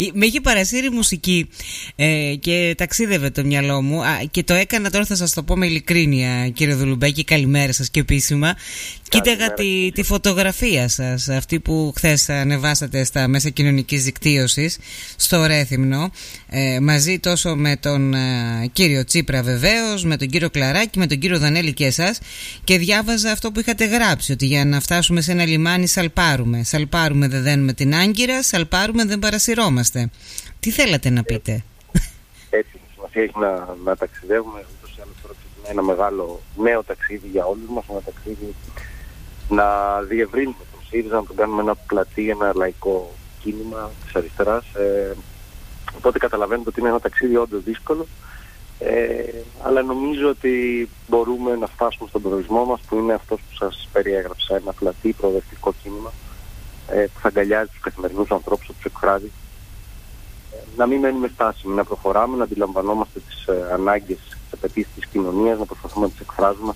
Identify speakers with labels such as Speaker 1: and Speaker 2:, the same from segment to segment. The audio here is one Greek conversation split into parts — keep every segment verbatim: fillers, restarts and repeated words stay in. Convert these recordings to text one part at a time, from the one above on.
Speaker 1: Με έχει παρασύρει μουσική ε, και ταξίδευε το μυαλό μου. Α, και το έκανα, τώρα θα σας το πω με ειλικρίνεια, κύριε Δουλουμπάκη, καλημέρα σας και επίσημα. Κοίταγα τη, τη φωτογραφία σας, αυτή που χθες ανεβάσατε στα μέσα κοινωνικής δικτύωσης, στο Ρέθυμνο, ε, μαζί τόσο με τον ε, κύριο Τσίπρα βεβαίως, με τον κύριο Κλαράκη, με τον κύριο Δανέλη και εσάς, και διάβαζα αυτό που είχατε γράψει, ότι για να φτάσουμε σε ένα λιμάνι σαλπάρουμε. Σαλπάρουμε δεν δένουμε την άγκυρα, σαλπάρουμε δεν παρασυρώμαστε. Τι θέλατε να πείτε?
Speaker 2: Έτσι, σημασία έχει να, να ταξιδεύουμε. Ούτως ή άλλως τώρα ξεκινάει ένα μεγάλο νέο ταξίδι για όλους μας, ένα ταξίδι να διευρύνουμε τον ΣΥΡΙΖΑ, να τον κάνουμε ένα πλατή, ένα λαϊκό κίνημα της αριστεράς. Ε, οπότε καταλαβαίνετε ότι είναι ένα ταξίδι όντως δύσκολο, ε, αλλά νομίζω ότι μπορούμε να φτάσουμε στον προορισμό μας, που είναι αυτός που σας περιέγραψα, ένα πλατή προοδευτικό κίνημα, ε, που θα αγκαλιάζει τους καθημερινούς ανθρώπους, θα τους εκφράζει. Ε, να μην μένουμε στάσιμοι, να προχωράμε, να αντιλαμβανόμαστε τις ε, ανάγκες, τις απαιτήσεις της κοινωνίας, να προσπαθούμε να τις εκφράζουμε.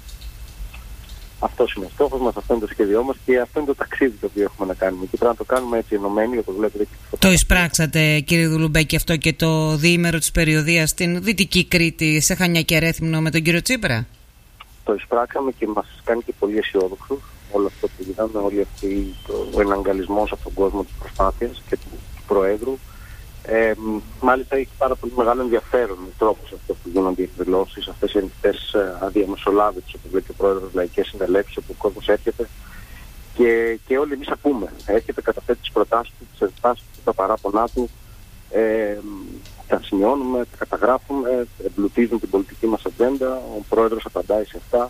Speaker 2: Αυτός είναι ο στόχος μας, αυτό είναι το σχέδιό μας και αυτό είναι το ταξίδι το οποίο έχουμε να κάνουμε. Και πρέπει να το κάνουμε έτσι ενωμένοι, όπως βλέπετε και το
Speaker 1: Το εισπράξατε, κύριε Δουλουμπάκη, αυτό και το διήμερο της περιοδίας στην Δυτική Κρήτη, σε Χανιά και Ρέθυμνο, με τον κύριο Τσίπρα?
Speaker 2: Το εισπράξαμε και μας κάνει και πολύ αισιόδοξους όλο αυτό που είδαμε, όλη αυτή ο εναγκαλισμός από τον κόσμο της προσπάθειας και του, του Προέδρου. Ε, μάλιστα έχει πάρα πολύ μεγάλο ενδιαφέρον ο τρόπος αυτό που γίνονται οι εκδηλώσεις, αυτές οι ανοιχτές αδιαμεσολάβητες, όπως λέει και ο Πρόεδρος, λαϊκές συνελεύσεις, όπου ο κόσμος έρχεται και, και όλοι εμείς ακούμε. Έρχεται, καταθέτει τις προτάσεις του, τις ενστάσεις του, τα παράπονά του, ε, τα σημειώνουμε, τα καταγράφουμε, εμπλουτίζουν την πολιτική μας ατζέντα, ο Πρόεδρος απαντάει σε αυτά.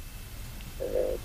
Speaker 2: Ε,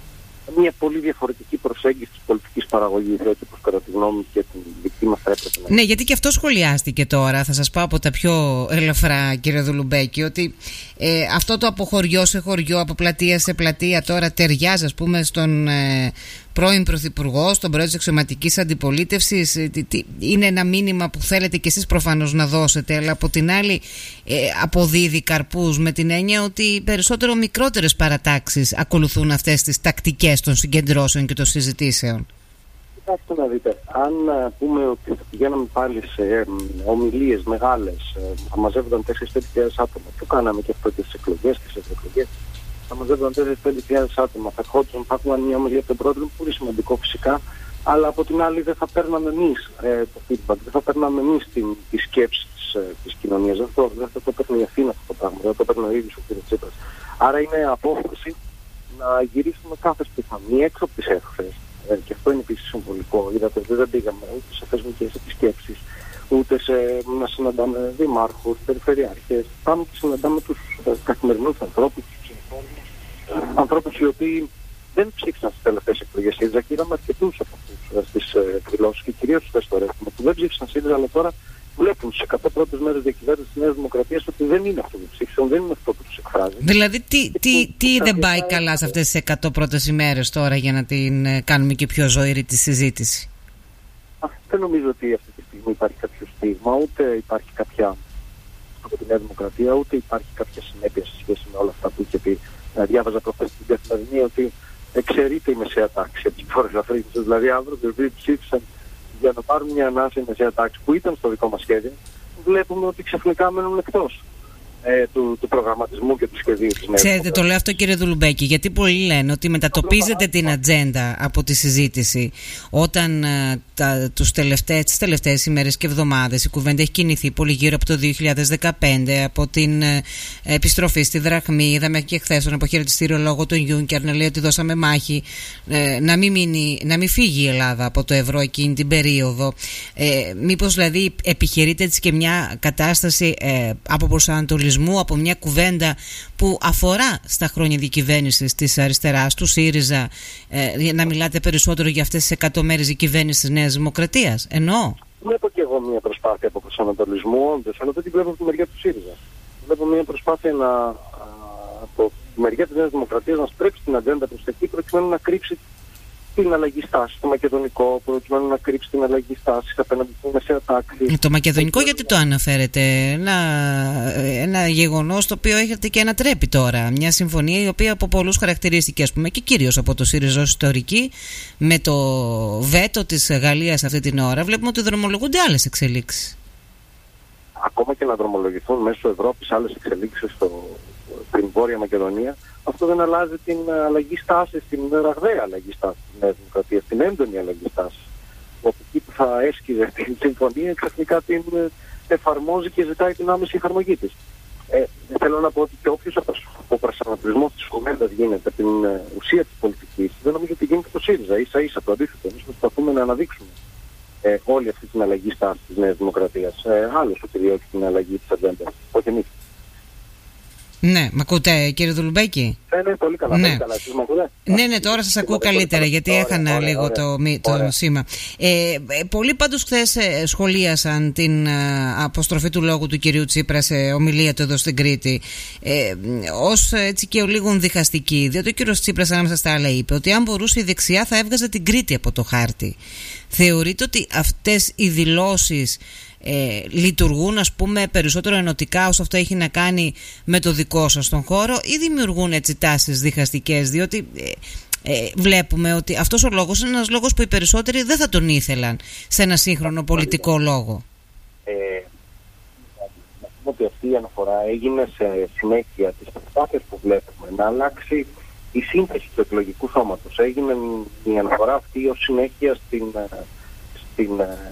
Speaker 2: μια πολύ διαφορετική προσέγγιση της πολιτικής παραγωγής, έτσι όπως κατά τη γνώμη και την δική μας θα έπρεπε να...
Speaker 1: Ναι, γιατί και αυτό σχολιάστηκε τώρα, θα σας πω από τα πιο ελαφρά, κύριε Δουλουμπέκη, ότι ε, αυτό το από χωριό σε χωριό, από πλατεία σε πλατεία τώρα ταιριάζει, ας πούμε, στον ε, πρώην Πρωθυπουργό, στον πρόεδρο της αξιωματικής αντιπολίτευσης. Ε, είναι ένα μήνυμα που θέλετε κι εσείς προφανώς να δώσετε, αλλά από την άλλη ε, αποδίδει καρπούς, με την έννοια ότι περισσότερο μικρότερες παρατάξεις ακολουθούν αυτές τις τακτικές των συγκεντρώσεων και των συζητήσεων.
Speaker 2: Κοιτάξτε να δείτε, αν πούμε ότι θα πηγαίναμε πάλι σε ε, ομιλίες μεγάλες, ε, θα μαζεύονταν τέσσερις πέντε χιλιάδες άτομα, το κάναμε και αυτό και στις εκλογές και στις εκλογές, θα μαζεύονταν τέσσερις πέντε χιλιάδες άτομα, θα ερχόντουσαν, θα έχουμε μια ομιλία από τον Πρόεδρο, πολύ σημαντικό φυσικά, αλλά από την άλλη δεν θα παίρναμε εμείς ε, το feedback, δεν θα παίρναμε εμείς τη σκέψη της, ε, της κοινωνίας, δεν θα, δεν θα το παίρνει η Αθήνα αυτό το πράγμα, δεν θα το παίρνει ο ίδιος ο κ. Τσίπρας. Άρα είναι απόφαση να γυρίσουμε κάθε πιθανή έξω από τις αίθουσες. Ε, και αυτό είναι επίσης συμβολικό. Είδατε ότι δεν πήγαμε ούτε σε θεσμικές επισκέψεις, ούτε σε, να συναντάμε δημάρχους, περιφερειάρχες. Πάμε και συναντάμε τους ε, καθημερινούς ανθρώπους, τους ψηφοφόρους, ανθρώπους οι οποίοι δεν ψήφισαν στις τελευταίες εκλογές ΣΥΡΙΖΑ και είδαμε αρκετούς από αυτούς ε, στις εκδηλώσεις και κυρίως στις στο Ρέθυμνο που δεν ψήφισαν ΣΥΡΙΖΑ, αλλά τώρα βλέπουν στις εκατό πρώτες μέρες διακυβέρνησης της Νέας Δημοκρατίας ότι δεν είναι αυτό που ψήφισαν, δεν είναι αυτό που τους εκφράζει.
Speaker 1: Δηλαδή, τι, τι, τι δεν πάει καλά σε αυτές τις εκατό πρώτες ημέρες τώρα για να την κάνουμε και πιο ζωηρή τη συζήτηση?
Speaker 2: Α, δεν νομίζω ότι αυτή τη στιγμή υπάρχει κάποιο στίγμα, ούτε υπάρχει κάποια από τη Νέα Δημοκρατία, ούτε υπάρχει κάποια συνέπεια σε σχέση με όλα αυτά που είχε πει. Διάβαζα προχθές στην Καθημερινή ότι εξαιρείται η μεσαία τάξη από τις βόρειες Αφρίκες. Δηλαδή, άνθρωποι οι οποίοι ψήφισαν για να πάρουν μια ανάσα μεσαία τάξη που ήταν στο δικό μας σχέδιο, βλέπουμε ότι ξαφνικά μένουν εκτός ε, του, του προγραμματισμού και του σχεδίου της Νέας.
Speaker 1: Ξέρετε, το λέω αυτό, κύριε Δουλουμπέκη, γιατί πολλοί λένε ότι μετατοπίζετε την ατζέντα από τη συζήτηση όταν ε, τα, τους τελευταίες, τις τελευταίες ημέρες και εβδομάδες η κουβέντα έχει κινηθεί πολύ γύρω από το δύο χιλιάδες δεκαπέντε, από την ε, επιστροφή στη δραχμή. Είδαμε και χθες τον αποχαιρετιστήριο λόγο του Γιούνκερ να λέει ότι δώσαμε μάχη ε, να, μην μείνει, να μην φύγει η Ελλάδα από το ευρώ εκείνη την περίοδο. Ε, μήπως δηλαδή επιχειρείτε έτσι και μια κατάσταση ε, από προσανατολισμό, από μια κουβέντα που αφορά στα χρόνια διακυβέρνησης της αριστεράς, του ΣΥΡΙΖΑ, ε, να μιλάτε περισσότερο για αυτές τις εκατό μέρες διακυβέρνησης της Νέας Δημοκρατίας? Εννοώ.
Speaker 2: Βλέπω και εγώ μια προσπάθεια από προσανατολισμού, όντως, αλλά δεν την βλέπω από τη μεριά του ΣΥΡΙΖΑ. Βλέπω μια προσπάθεια να, α, από τη μεριά της Νέας Δημοκρατίας να στρέψει την ατζέντα προς τα εκεί, προκειμένου να κρύψει την αλλαγή στάση στο μακεδονικό, προκειμένου να κρύψει την αλλαγή στάση απέναντι στην μεσαία τάξη.
Speaker 1: Το μακεδονικό γιατί το αναφέρετε? Ένα, ένα γεγονός το οποίο έχετε και ανατρέπει τώρα. Μια συμφωνία η οποία από πολλούς χαρακτηρίστηκε, ας πούμε, και κυρίως από το ΣΥΡΙΖΑ ως ιστορική, με το βέτο της Γαλλίας αυτή την ώρα. Βλέπουμε ότι δρομολογούνται άλλες εξελίξεις.
Speaker 2: ακόμα και να δρομολογηθούν μέσω Ευρώπης άλλες εξελίξεις στο, στην Βόρεια Μακεδονία, αυτό δεν αλλάζει την αλλαγή στάση, την ραγδαία αλλαγή στάση της Νέας Δημοκρατίας, την έντονη αλλαγή στάση. Όπου εκεί που θα έσκυζε την συμφωνία, ξαφνικά την εφαρμόζει και ζητάει την άμεση εφαρμογή της. Ε, θέλω να πω ότι και όποιος ο προσανατολισμός της κουβέντας γίνεται από την ουσία της πολιτικής, δεν νομίζω ότι γίνεται το ΣΥΡΙΖΑ. Ίσα ίσα το αντίθετο. Εμείς προσπαθούμε να αναδείξουμε ε, όλη αυτή την αλλαγή στάση της Νέας Δημοκρατίας. Ε, άλλος επιδιώκει την αλλαγή της ατζέντας. Όχι εμείς.
Speaker 1: Ναι, μ' ακούτε κύριε Δουλουμπέκη?
Speaker 2: Ναι, ναι, πολύ καλά.
Speaker 1: Ναι,
Speaker 2: πολύ καλά. Εσείς μ' ακούτε?
Speaker 1: Ναι, ναι, τώρα σας ακούω καλύτερα, γιατί ωραία, έχανα ωραία, λίγο ωραία, το, το ωραία. σήμα. Ε, πολλοί πάντως χθες σχολίασαν την α, αποστροφή του λόγου του κυρίου Τσίπρα σε ομιλία του εδώ στην Κρήτη ε, ως έτσι και ο λίγων διχαστική, διότι ο κύριος Τσίπρας ανάμεσα στα άλλα είπε ότι αν μπορούσε η δεξιά θα έβγαζε την Κρήτη από το χάρτη. Θεωρείτε ότι αυτές οι δηλώσεις Ε, λειτουργούν, ας πούμε, περισσότερο ενωτικά όσο αυτό έχει να κάνει με το δικό σας τον χώρο, ή δημιουργούν έτσι τάσεις διχαστικές, διότι ε, ε, βλέπουμε ότι αυτός ο λόγος είναι ένας λόγος που οι περισσότεροι δεν θα τον ήθελαν σε ένα σύγχρονο πολιτικό λόγο. Ε,
Speaker 2: να πούμε ότι αυτή η αναφορά έγινε σε συνέχεια της προσπάθειας που βλέπουμε να αλλάξει η σύνθεση του εκλογικού σώματος. Έγινε η αναφορά αυτή ως συνέχεια στην, στην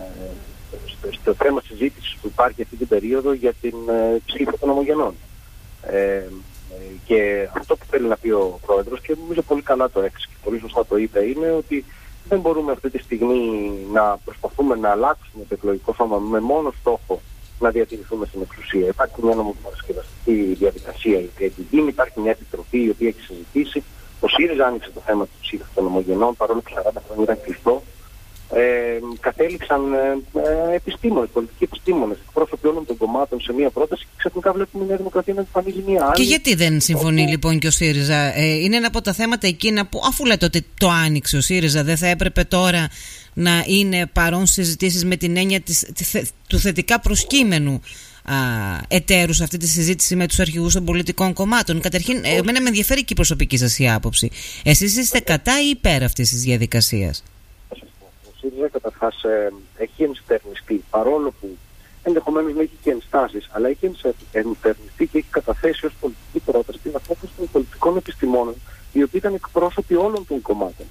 Speaker 2: στο θέμα συζήτησης που υπάρχει αυτή την περίοδο για την ε, ψήφο των ομογενών. Ε, και αυτό που θέλει να πει ο Πρόεδρος, και νομίζω πολύ καλά το έξι και πολύ σωστά το είπε, είναι ότι δεν μπορούμε αυτή τη στιγμή να προσπαθούμε να αλλάξουμε το εκλογικό σώμα με μόνο στόχο να διατηρηθούμε στην εξουσία. Υπάρχει μια νομοπαρασκευαστική διαδικασία η οποία έχει γίνει, υπάρχει μια επιτροπή η οποία έχει συζητήσει. Ο ΣΥΡΙΖΑ άνοιξε το θέμα του ψήφου των ομογενών, παρόλο που σαράντα χρόνια ήταν κλειστό. Ε, κατέληξαν ε, ε, επιστήμονες, πολιτικοί επιστήμονες, εκπρόσωποι όλων των κομμάτων σε μία πρόταση και ξαφνικά βλέπουμε η Νέα Δημοκρατία να εμφανίζει μία άλλη.
Speaker 1: Και γιατί δεν συμφωνεί όπου... λοιπόν και ο ΣΥΡΙΖΑ? Ε, είναι ένα από τα θέματα εκείνα που, αφού λέτε ότι το άνοιξε ο ΣΥΡΙΖΑ, δεν θα έπρεπε τώρα να είναι παρόν συζητήσεις με την έννοια της, της, του θετικά προσκύμενου εταίρου σε αυτή τη συζήτηση με τους αρχηγούς των πολιτικών κομμάτων? Καταρχήν, εμένα με ενδιαφέρει και η προσωπική σας η άποψη. Εσείς είστε κατά ή υπέρ αυτής της διαδικασίας?
Speaker 2: Ο ΣΥΡΙΖΑ καταρχάς ε, έχει ενστερνιστεί, παρόλο που ενδεχομένως να έχει και ενστάσεις, αλλά έχει ενστερνιστεί και έχει καταθέσει ως πολιτική πρόταση την απόφαση των πολιτικών επιστημόνων, οι οποίοι ήταν εκπρόσωποι όλων των κομμάτων.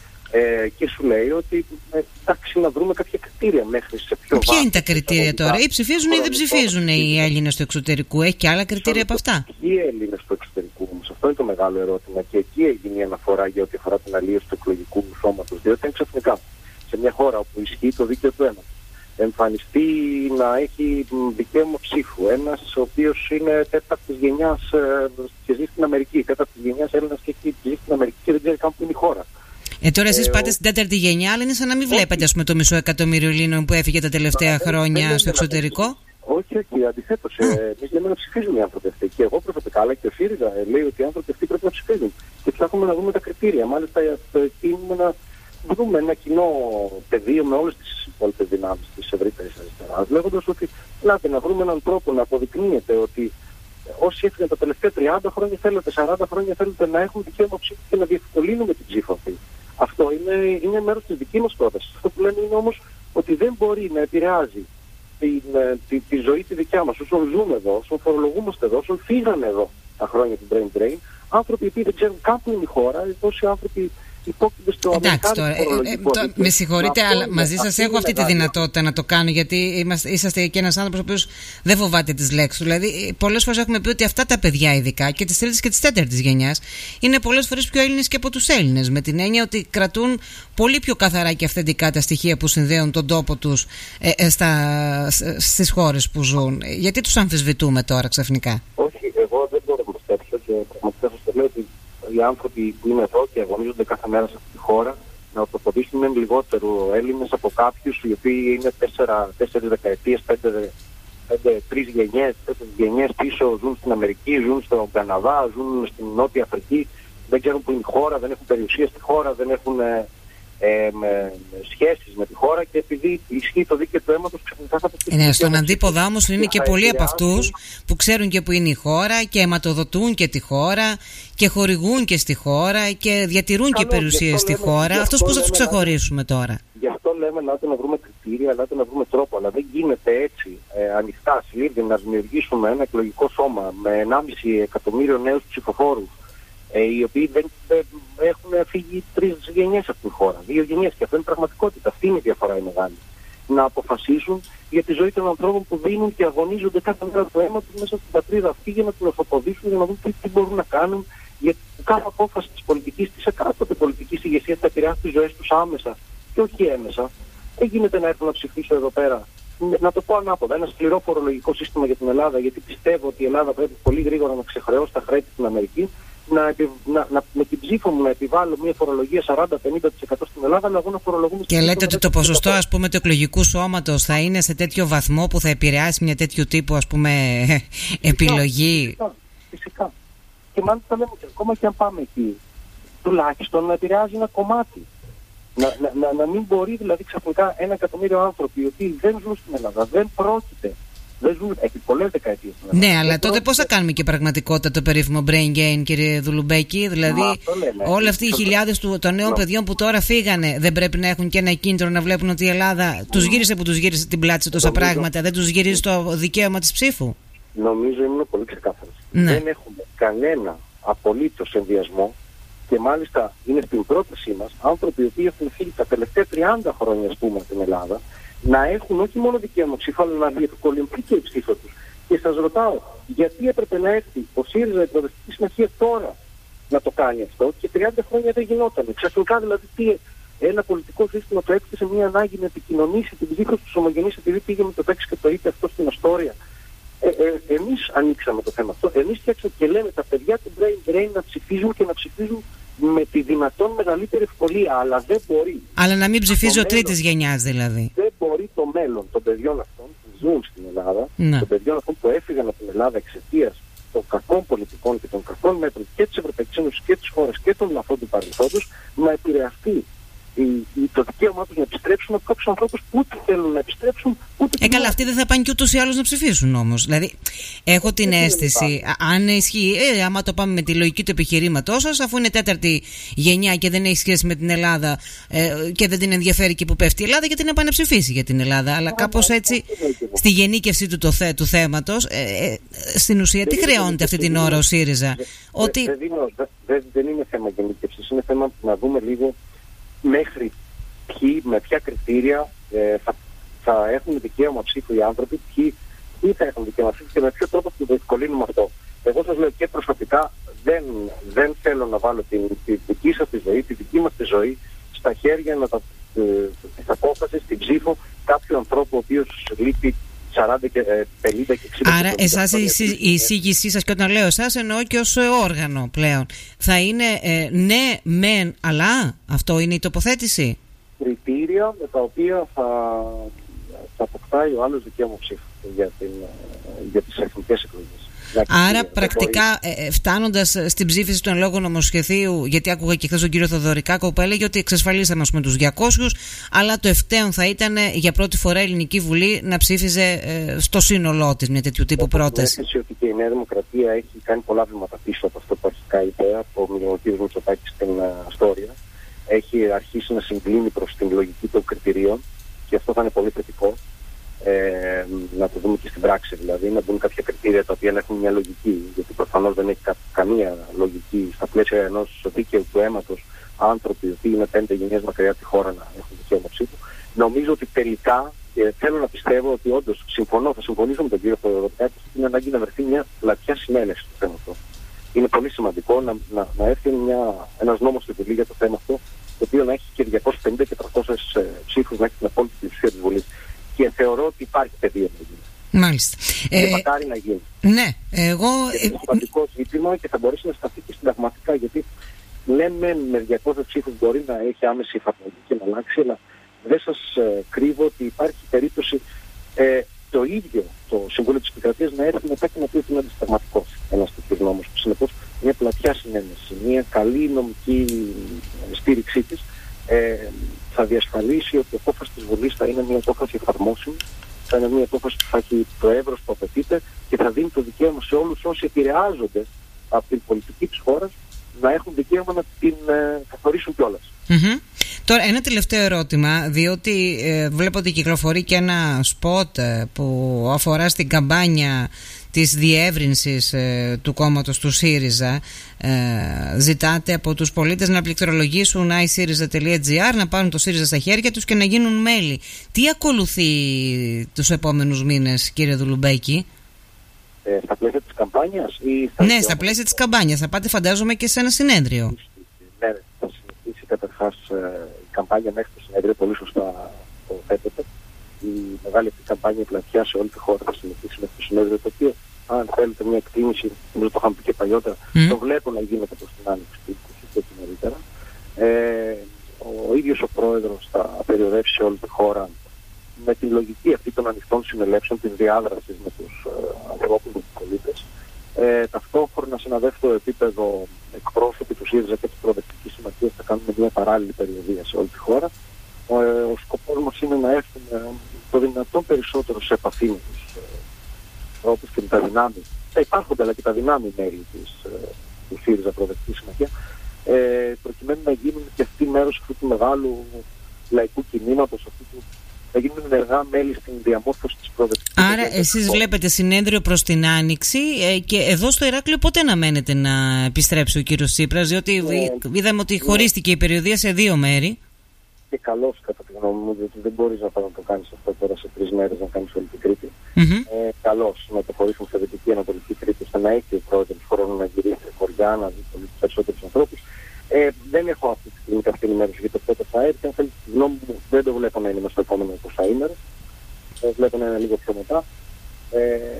Speaker 2: Ε, και σου λέει ότι ε, εντάξει, να βρούμε κάποια κριτήρια μέχρι σε ποιο βάθος.
Speaker 1: Ποια είναι τα κριτήρια τώρα? Ή ψηφίζουν ή δεν ψηφίζουν οι Έλληνες του εξωτερικού? Έχει και άλλα κριτήρια από αυτά?
Speaker 2: Οι Έλληνες του εξωτερικού όμως, αυτό είναι το μεγάλο ερώτημα, και εκεί έγινε η αναφορά για ό,τι αφορά την αλλίωση του εκλογικού σώματος. Διότι είναι ξαφνικά σε μια χώρα όπου ισχύει το δίκαιο του αίματος, εμφανιστεί να έχει δικαίωμα ψήφου ένας ο οποίος είναι τέταρτης γενιάς ε, και ζει στην Αμερική, τέταρτης γενιάς Έλληνας και έχει ζει στην Αμερική και δεν ξέρει καν που είναι η χώρα.
Speaker 1: Ε, τώρα εσείς ε, πάτε ο... στην τέταρτη γενιά, αλλά είναι σαν να μην βλέπετε, ας πούμε, το μισό εκατομμύριο Ελλήνων που έφυγε τα τελευταία ε, χρόνια ε, στο εξωτερικό.
Speaker 2: Όχι, όχι, αντιθέτως. Ε, εμείς λέμε να ψηφίζουν οι άνθρωποι αυτοί. Και εγώ προσωπικά, αλλά και ο ΣΥΡΙΖΑ ε, λέει ότι οι άνθρωποι αυτοί πρέπει να ψηφίζουν. Και ψάχνουμε να δούμε τα κριτήρια. Μάλιστα, τίνουμε να βρούμε ένα κοινό πεδίο με όλες τις υπόλοιπες δυνάμεις της ευρύτερης αριστεράς, λέγοντας ότι ελάτε να βρούμε έναν τρόπο να αποδεικνύεται ότι όσοι έφυγαν τα τελευταία τριάντα χρόνια θέλετε, σαράντα χρόνια θέλετε να έχουν δικαίωμα ψήφου και να διευκολύνουμε την ψήφο αυτή. Αυτό είναι, είναι μέρος της δικής μας πρότασης. Αυτό που λέμε είναι όμως ότι δεν μπορεί να επηρεάζει τη, τη, τη ζωή τη δικιά μας, όσων ζούμε εδώ, όσων φορολογούμαστε εδώ, όσων φύγανε εδώ τα χρόνια του brain drain, άνθρωποι που δεν ξέρουν καν που είναι η χώρα, όσοι άνθρωποι υπόκεινται στο
Speaker 1: εντάξει τώρα, ε, ε, το, με συγχωρείτε, αλλά είναι, μαζί σας έχω αυτή τη δυνατότητα να το κάνω, γιατί είμαστε, είσαστε και ένας άνθρωπος ο οποίος δεν φοβάται τις λέξεις. Δηλαδή, πολλές φορές έχουμε πει ότι αυτά τα παιδιά, ειδικά και της τρίτης και της τέταρτης γενιάς, είναι πολλές φορές πιο Έλληνες και από τους Έλληνες. Με την έννοια ότι κρατούν πολύ πιο καθαρά και αυθεντικά τα στοιχεία που συνδέουν τον τόπο τους ε, ε, στα, στις χώρες που ζουν. Γιατί τους αμφισβητούμε τώρα ξαφνικά?
Speaker 2: Όχι, εγώ δεν μπορώ να πιστέψω και πραγματικά σας το λέω ότι οι άνθρωποι που είναι εδώ και αγωνίζονται κάθε μέρα σε αυτή τη χώρα να ορθοποδήσουν λιγότερο Έλληνες από κάποιους οι οποίοι είναι τέσσερα, τέσσερις δεκαετίες, πέντε, πέντε, τρεις γενιές, τέσσερις γενιές πίσω, ζουν στην Αμερική, ζουν στον Καναδά, ζουν στην Νότια Αφρική, δεν ξέρουν που είναι η χώρα, δεν έχουν περιουσία στη χώρα, δεν έχουν ε, ε, με, σχέσεις με τη χώρα, και επειδή ισχύει το δίκαιο του αίματος ξαφνικά θα το πει.
Speaker 1: Ναι, στον αντίποδα όμως είναι και πολλοί από αυτούς που ξέρουν και που είναι η χώρα και αιματοδοτούν και τη χώρα και χορηγούν και στη χώρα και διατηρούν και περιουσίες στη χώρα. Αυτούς πώς θα τους ξεχωρίσουμε τώρα?
Speaker 2: Γι' αυτό λέμε να, να βρούμε κριτήρια κριτήρια, ελάτε να βρούμε τρόπο. Αλλά δεν γίνεται έτσι ε, ανοιχτά, συλλήβδη, να δημιουργήσουμε ένα εκλογικό σώμα με ενάμιση εκατομμύριο νέους ψηφοφόρους, ε, οι οποίοι δεν, δεν έχουν φύγει τρεις γενιές από την χώρα. Δύο γενιές, και αυτό είναι πραγματικότητα. Αυτή είναι η διαφορά η μεγάλη. Να αποφασίσουν για τη ζωή των ανθρώπων που δίνουν και αγωνίζονται κάθε μέρα το αίμα τους μέσα στην πατρίδα αυτή, για να την ορθοποδήσουν, για να δουν τι, τι μπορούν να κάνουν. Γιατί κάθε απόφαση της πολιτικής, της εκάστοτε πολιτικής ηγεσίας θα επηρεάσει τις ζωές τους άμεσα και όχι έμεσα. Δεν γίνεται να έρθω να ψηφίσω εδώ πέρα. Να το πω ανάποδα, ένα σκληρό φορολογικό σύστημα για την Ελλάδα, γιατί πιστεύω ότι η Ελλάδα πρέπει πολύ γρήγορα να ξεχρεώσει τα χρέη στην Αμερική, να, να, να, με την ψήφο μου να επιβάλλω μια φορολογία σαράντα με πενήντα τοις εκατό στην Ελλάδα, αλλά εγώ να φορολογούμε.
Speaker 1: Και λέτε ότι το ποσοστό, ας πούμε, του εκλογικού σώματος θα είναι σε τέτοιο βαθμό που θα επηρεάσει μια τέτοιου τύπου, ας πούμε, επιλογή.
Speaker 2: Φυσικά, φυσικά. Και μάλιστα λέμε και ακόμα και αν πάμε εκεί, τουλάχιστον να επηρεάζει ένα κομμάτι. Να, να, να, να μην μπορεί δηλαδή ξαφνικά ένα εκατομμύριο άνθρωποι οι οποίοι δεν ζουν στην Ελλάδα, δεν πρόκειται, δεν ζουν επί πολλές δεκαετίες στην Ελλάδα.
Speaker 1: Ναι, αλλά τότε πρόκειται. Πώς θα κάνουμε και πραγματικότητα το περίφημο brain gain, κύριε Δουλουμπέκη? Δηλαδή, Μα, όλοι αυτοί οι χιλιάδες του, των νέων no. παιδιών που τώρα φύγανε, δεν πρέπει να έχουν και ένα κίνητρο να βλέπουν ότι η Ελλάδα no. τους γύρισε που τους γύρισε την πλάτη σε τόσα νομίζω, πράγματα, δεν τους γυρίζει το δικαίωμα της ψήφου?
Speaker 2: Νομίζω ήμουν πολύ ξεκάθαρος.
Speaker 1: Ναι.
Speaker 2: Δεν έχουμε κανένα απολύτως ενδιασμό. Και μάλιστα είναι στην πρότασή μας άνθρωποι οι οποίοι έχουν φύγει τα τελευταία τριάντα χρόνια, ας πούμε, στην Ελλάδα, να έχουν όχι μόνο δικαίωμα ψήφου, αλλά να διευκολυνθεί και η ψήφο τους. Και σας ρωτάω, γιατί έπρεπε να έρθει ο ΣΥΡΙΖΑ, η Προοδευτική Συμμαχία, τώρα να το κάνει αυτό και τριάντα χρόνια δεν γινόταν? Ξαφνικά δηλαδή τι, ένα πολιτικό σύστημα το έκτισε μια ανάγκη να επικοινωνήσει την ψήφο στους ομογενείς, επειδή πήγε με το τέξι και το είπε αυτό στην Αστόρια. Ε, ε, εμείς ανοίξαμε το θέμα αυτό. Εμείς φτιάξαμε και λέμε τα παιδιά του brain drain να ψηφίζουν και να ψηφίζουν με τη δυνατόν μεγαλύτερη ευκολία, αλλά δεν μπορεί.
Speaker 1: Αλλά να μην ψηφίζει ο τρίτης γενιάς δηλαδή.
Speaker 2: Δεν μπορεί το μέλλον των παιδιών αυτών που ζουν στην Ελλάδα,
Speaker 1: ναι. των
Speaker 2: παιδιών αυτών που έφυγαν από την Ελλάδα εξαιτίας των κακών πολιτικών και των κακών μέτρων και της Ευρωπαϊκής Ένωσης και της χώρας και των λαθών του παρελθόντος, να επηρεαστεί το δικαίωμά τους να επιστρέψουν από κάποιους ανθρώπους που ούτε θέλουν να επιστρέψουν, ούτε.
Speaker 1: Ε, καλά, αυτοί δεν θα πάνε και ούτως ή άλλως να ψηφίσουν όμως. Δηλαδή, έχω την ε, αίσθηση, αν ισχύει, ε, άμα το πάμε με τη λογική του επιχειρήματός σας, αφού είναι τέταρτη γενιά και δεν έχει σχέση με την Ελλάδα ε, και δεν την ενδιαφέρει και που πέφτει η Ελλάδα, γιατί να πάει να ψηφίσει για την Ελλάδα. Αλλά κάπως έτσι, στη γενίκευση του, το θε, του θέματος, ε, ε, στην ουσία, τι χρεώνεται αυτή την ώρα ο ΣΥΡΙΖΑ? Ότι...
Speaker 2: Δεν είναι θέμα γενίκευσης, είναι θέμα να δούμε λίγο μέχρι ποιοι, με ποια κριτήρια ε, θα, θα έχουν δικαίωμα ψήφου οι άνθρωποι, ποιοι, ποιοι θα έχουν δικαίωμα ψήφου και με ποιο τρόπο θα το ευκολύνουμε αυτό. Εγώ σας λέω και προσωπικά δεν, δεν θέλω να βάλω την, τη δική σας τη ζωή, τη δική μας τη ζωή στα χέρια να τα, ε, της απόφασης, την ψήφο κάποιου ανθρώπου ο οποίος λείπει σαράντα, πενήντα και εξήντα.
Speaker 1: Άρα εσάς η, η εισήγησή σας, και όταν λέω εσάς εννοώ και ως όργανο πλέον, θα είναι ε, ναι, μεν, αλλά? Αυτό είναι η τοποθέτηση?
Speaker 2: Κριτήρια με τα οποία θα, θα αποκτάει ο άλλος δικαίωμα ψήφου για, την, για τις εθνικές εκλογές.
Speaker 1: Άρα πρακτικά ε, φτάνοντας στην ψήφιση του εν λόγω νομοσχεδίου, γιατί άκουγα και χθες τον κύριο Θοδωρικάκο που έλεγε ότι εξασφαλίσαμε με τους διακόσιους, αλλά το ευκταίον θα ήταν για πρώτη φορά η Ελληνική Βουλή να ψήφιζε ε, στο σύνολό της μια τέτοιου τύπου πρόταση.
Speaker 2: Έχω ότι και η Νέα Δημοκρατία έχει κάνει πολλά βήματα πίσω από αυτό που αρχικά είπε, από ο κ. Μητσοτάκη στην Αστόρια. Έχει αρχίσει να συγκλίνει προς την λογική των κριτηρίων και αυτό θα είναι πολύ θετικό. Ε, να το δούμε και στην πράξη, δηλαδή να δούμε κάποια κριτήρια τα οποία έχουν μια λογική, γιατί προφανώς δεν έχει κα, καμία λογική στα πλαίσια ενός δίκαιου του αίματος άνθρωποι οι οποίοι είναι πέντε γενιές μακριά από τη χώρα να έχουν δικαίωμα ψήφου. Νομίζω ότι τελικά ε, θέλω να πιστεύω ότι όντως συμφωνώ, θα συμφωνήσω με τον κύριο Θοδωρικάκη ότι είναι ανάγκη να βρεθεί μια πλατιά συνένεση στο θέμα αυτό. Είναι πολύ σημαντικό να, να, να έρθει μια, ένας νόμος στη Βουλή για το θέμα αυτό, το οποίο να έχει και διακόσιες πενήντα και τριακόσιες ε, ψήφους, να έχει την απόλυτη πλειοψηφία της Βουλής. Και θεωρώ ότι υπάρχει πεδίο να γίνει.
Speaker 1: Μάλιστα.
Speaker 2: Και ε, μακάρι να γίνει.
Speaker 1: Ναι, εγώ...
Speaker 2: Είναι ένα σημαντικό ζήτημα και θα μπορέσει να σταθεί και συνταγματικά, γιατί λέμε με διακόσιες ψήφους μπορεί να έχει άμεση εφαρμογή και να αλλάξει, αλλά δεν σας ε, κρύβω ότι υπάρχει περίπτωση ε, το ίδιο το Συμβούλιο της Επικρατείας να έρθει μετά και να πει ότι είναι αντισυνταγματικός ένας τέτοιος νόμος. Συνεπώς, μια πλατιά συνένεση, μια καλή νομική στήριξή της ε, θα διασφαλίσει ότι η απόφαση της Βουλής θα είναι μια απόφαση εφαρμόσιμη, θα είναι μια απόφαση που θα έχει το εύρος που απαιτείται και θα δίνει το δικαίωμα σε όλους όσοι επηρεάζονται από την πολιτική της χώρας να έχουν δικαίωμα να την ε, καθορίσουν κιόλας.
Speaker 1: Mm-hmm. Τώρα ένα τελευταίο ερώτημα, διότι ε, βλέπω ότι κυκλοφορεί και ένα σποτ ε, που αφορά στην καμπάνια της διεύρυνσης ε, του κόμματος του ΣΥΡΙΖΑ. Ε, ζητάτε από τους πολίτες να πληκτρολογήσουν άι σύριζα τελεία τζι άρ, να πάρουν το ΣΥΡΙΖΑ στα χέρια τους και να γίνουν μέλη. Τι ακολουθεί τους επόμενους μήνες, κύριε Δουλουμπέκη?
Speaker 2: Ε, στα πλαίσια της καμπάνιας ή στα...
Speaker 1: Ναι, στα πλαίσια της καμπάνιας. Θα πάτε, φαντάζομαι, και σε ένα συνέδριο.
Speaker 2: Ναι, θα συνεχίσει καταρχάς η καμπάνια μέχρι το συνέδριο, πολύ σωστά το θέτετε. Η μεγάλη αυτή καμπάνια πλατιά σε όλη τη χώρα θα συνεχίσει μέχρι το συνέδριο, το οποίο, αν θέλετε μια εκτίμηση, νομίζω το είχαμε πει και παλιότερα, mm. το βλέπω να γίνεται προς την άνοιξη του και νωρίτερα. Ε, ο ίδιος ο πρόεδρος θα περιοδεύσει σε όλη τη χώρα με την λογική αυτή των ανοιχτών συνελεύσεων, της διάδρασης με τους ε, ανθρώπινους πολίτες. Ε, ταυτόχρονα σε ένα δεύτερο επίπεδο εκπρόσωποι του ΣΥΡΙΖΑ και της Προοδευτικής Συμμαχίας θα κάνουμε μια παράλληλη περιοδία σε όλη τη χώρα. Ο, ε, ο σκοπός μας είναι να έρθουμε το δυνατόν περισσότερο σε επαφή με τους ε, ανθρώπους και με τα δυνάμει. Τα υπάρχονται αλλά και τα δυνάμει μέλη της, ε, του ΣΥΡΙΖΑ Προοδευτική Συμμαχία, ε, προκειμένου να γίνουν και αυτοί μέρος αυτού του μεγάλου λαϊκού κινήματος, αυτού του να γίνουν ενεργά μέλη στην διαμόρφωση της προοδευτικής.
Speaker 1: Άρα εσείς βλέπετε συνέδριο προς την Άνοιξη ε, και εδώ στο Ηράκλειο πότε αναμένετε να επιστρέψει ο κύριος Τσίπρας, διότι ναι, είδαμε ότι χωρίστηκε η περιοδία σε δύο μέρη.
Speaker 2: Και καλώς κατά τη γνώμη μου, διότι δεν μπορείς να το κάνεις αυτό τώρα σε τρεις μέρες να κάνεις όλη την Κρήτη.
Speaker 1: Mm-hmm.
Speaker 2: Ε, καλώς να το χωρίσουμε σε Δυτική Ανατολική Κρήτη, ώστε να έχει ο πρόεδρος χρόνο να γυρίσει σε χωριά, να δει πολύ περισσότερους ανθρώπους. Ε, δεν έχω αυτή τη στιγμή αυτή ενημέρωση για το πότε θα έρθει. Αν θέλει τη γνώμη μου, δεν το βλέπω να είναι στο επόμενο εικοσάήμερο. Ε, βλέπω να είναι λίγο πιο μετά. Ε,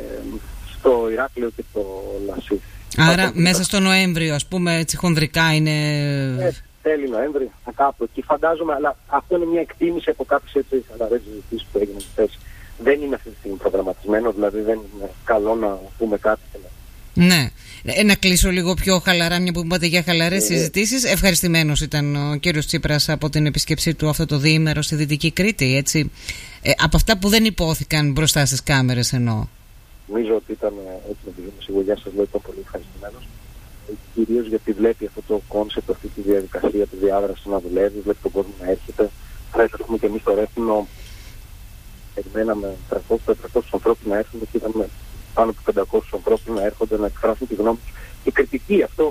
Speaker 2: στο Ηράκλειο και το Λασί.
Speaker 1: Άρα μέσα στο Νοέμβριο, ας πούμε, έτσι χονδρικά είναι.
Speaker 2: Ε, τέλη Νοέμβρη, θα κάπου εκεί φαντάζομαι, αλλά αυτό είναι μια εκτίμηση από κάποιες έτσι χαλαρές συζητήσεις που έγιναν χθες. Δεν είναι αυτή τη στιγμή προγραμματισμένο, δηλαδή δεν είναι καλό να πούμε κάτι.
Speaker 1: Ναι. Ε, να κλείσω λίγο πιο χαλαρά, μια που είπατε για χαλαρές ε, συζητήσεις. Ευχαριστημένος ήταν ο κύριος Τσίπρας από την επίσκεψή του αυτό το διήμερο στη Δυτική Κρήτη, έτσι. Ε, από αυτά που δεν υπόθηκαν μπροστά στις κάμερες εννοώ.
Speaker 2: Νομίζω ότι ήταν, έτσι με τη σιγουριά σας λέω, ήταν πολύ ευχαριστημένος. Κυρίως γιατί βλέπει αυτό το κόνσεπτ, αυτή τη διαδικασία, τη διάδραση να δουλεύει, βλέπει τον κόσμο να έρχεται. Χθες έχουμε και εμείς το Ρέθινο, περιμέναμε τριακόσιους με τετρακόσιους ανθρώπους να έρθουν και είδαμε πάνω από πεντακόσιους ανθρώπους να έρχονται να εκφράσουν τη γνώμη τους. Η κριτική, αυτό,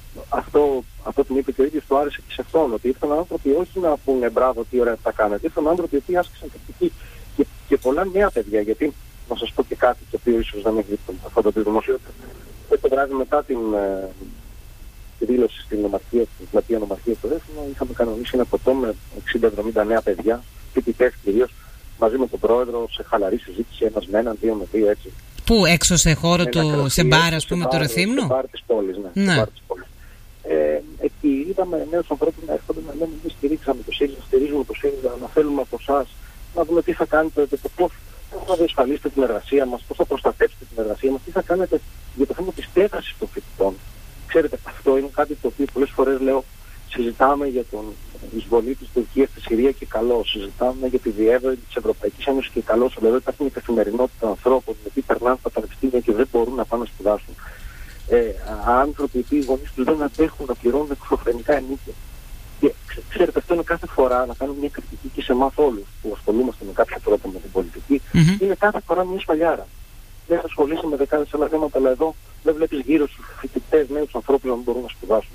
Speaker 2: αυτό, αυτό που είπε και ο ίδιος, το άρεσε και σε αυτόν, ότι ήρθαν άνθρωποι όχι να πούνε μπράβο, τι ωραία θα κάνετε, ήρθαν άνθρωποι που άσκησαν κριτική και, και πολλά νέα παιδιά. Γιατί να σας πω και κάτι το οποίο ίσως να μην έχει αυτό το δημοσιότητα. Το βράδυ μετά την, ε, τη δήλωση στην νομαρχία, στην πλατεία νομαρχία του Ρέθινο, είχαμε κανονίσει ένα ποτό με εξήντα εβδομήντα νέα παιδιά, φοιτητές κυρίως, μαζί με τον πρόεδρο, σε χαλαρή συζήτηση, ένας με έναν, δύο με δύο, έτσι.
Speaker 1: Πού, έξω σε χώρο του, σε μπάρα, ας πούμε, του Ρεθύμνου?
Speaker 2: Σε μπάρ της πόλης, ναι.
Speaker 1: ναι.
Speaker 2: Σε μπάρ της πόλης. Ε, εκεί είδαμε νέους ανθρώπους να έρχονται να λένε: εμείς στηρίξαμε το ΣΥΡΙΖΑ, στηρίζουμε το ΣΥΡΙΖΑ, να θέλουμε από εσάς να δούμε τι θα κάνετε, το πώς θα διασφαλίσετε την εργασία μας, πώς θα προστατεύσετε την εργασία μας, τι θα κάνετε για το θέμα της στέγασης των φοιτητών. Ξέρετε, αυτό είναι κάτι το οποίο πολλές φορές λέω: συζητάμε για τον εισβολή της Τουρκίας στη Συρία και καλώς. Συζητάμε για τη διεύρυνση της Ευρωπαϊκής Ένωσης και καλώς. Αλλά εδώ υπάρχει μια καθημερινότητα ανθρώπων οι οποίοι περνάνε στα πανεπιστήμια και δεν μπορούν να πάνε να σπουδάσουν. Ε, άνθρωποι οι οποίοι οι γονείς τους δεν αντέχουν να πληρώνουν εξωφρενικά ενίκια. Και ξέρετε, αυτό είναι κάθε φορά να κάνουμε μια κριτική και σε εμάς όλους που ασχολούμαστε με κάποιο τρόπο με την πολιτική. Mm-hmm. Είναι κάθε φορά μια σφαλιάρα. Δεν ασχολείσαι με δεκάδες άλλα θέματα, αλλά εδώ δεν βλέπεις γύρω στους φοιτητές, νέους ανθρώπους να μην μπορούν να σπουδάσουν.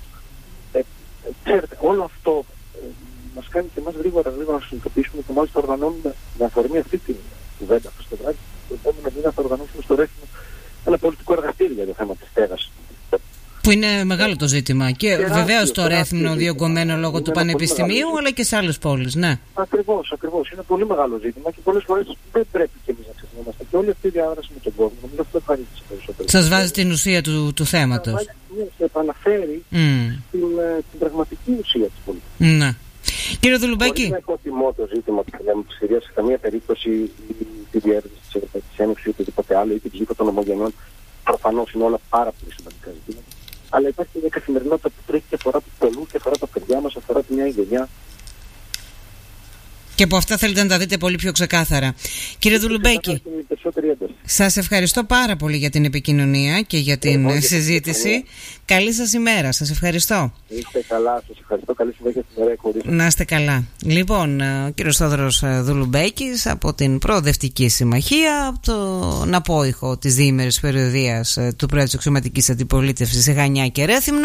Speaker 2: Ε, ξέρετε, όλο αυτό ε, μας κάνει και εμάς γρήγορα, γρήγορα να συνειδητοποιήσουμε και μάλιστα οργανώνουμε με αφορμή αυτή την κουβέντα αυτό το βράδυ. Το επόμενο μήνα θα οργανώσουμε στο Ρέθινο ένα πολιτικό εργαστήριο για το θέμα της στέγασης.
Speaker 1: Που είναι μεγάλο το ζήτημα. Και βεβαίως το Ρέθινο διωγγωμένο λόγω του πανεπιστημίου, αλλά και σε άλλες πόλεις, ναι.
Speaker 2: Ακριβώς, ακριβώς. Είναι πολύ μεγάλο ζήτημα και πολλές φορές δεν πρέπει και εμείς να ξεχνόμαστε. Και όλη αυτή η διάδραση με τον κόσμο, νομίζω αυτό ευχαρίστησε περισσότερο.
Speaker 1: Σας βάζει την ουσία του, του θέματος.
Speaker 2: Σε επαναφέρει mm. την, την πραγματική ουσία της πολιτικής.
Speaker 1: Ναι. Κύριε Δουλουμπέκη.
Speaker 2: Χωρίς να έχω τιμό το ζήτημα του πολέμου της Συρίας, σε καμία περίπτωση τη διεύρυνση της Ευρωπαϊκής Ένωσης ή οτιδήποτε άλλο, ή την ψήφο των ομογενειών, προφανώς είναι όλα πάρα πολύ σημαντικά ζητήματα. Αλλά υπάρχει μια καθημερινότητα που τρέχει και αφορά τους πολλούς και αφορά τα παιδιά μας, αφορά τη νέα γενιά.
Speaker 1: Και από αυτά θέλετε να τα δείτε πολύ πιο ξεκάθαρα. Κύριε Δουλουμπέκη, σας ευχαριστώ πάρα πολύ για την επικοινωνία και για την ε, συζήτηση. Καλή σας ημέρα, σας ευχαριστώ.
Speaker 2: Είστε καλά, σας ευχαριστώ. Καλή συνέχεια στην μέρα χωρίς.
Speaker 1: Να είστε καλά. Λοιπόν, ο κύριος Θόδωρος Δουλουμπέκης από την Προοδευτική Συμμαχία, από τον απόϊχο της διήμερης περιοδίας του Πρόεδρου της Αξιωματικής Αντιπολίτευσης σε Χανιά και Ρέθυμνο.